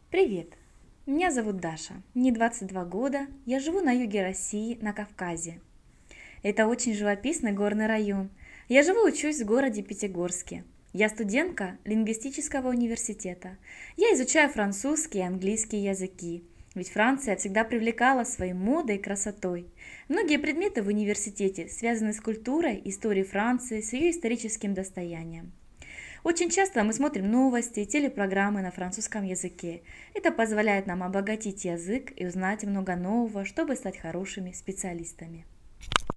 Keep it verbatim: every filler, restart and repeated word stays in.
Привет! Меня зовут Даша, мне двадцать два года, я живу на юге России, на Кавказе. Это очень живописный горный район. Я живу и учусь в городе Пятигорске. Я студентка лингвистического университета. Я изучаю французский и английский языки, ведь Франция всегда привлекала своей модой и красотой. Многие предметы в университете связаны с культурой, историей Франции, с ее историческим достоянием. Очень часто мы смотрим новости, телепрограммы на французском языке. Это позволяет нам обогатить язык и узнать много нового, чтобы стать хорошими специалистами.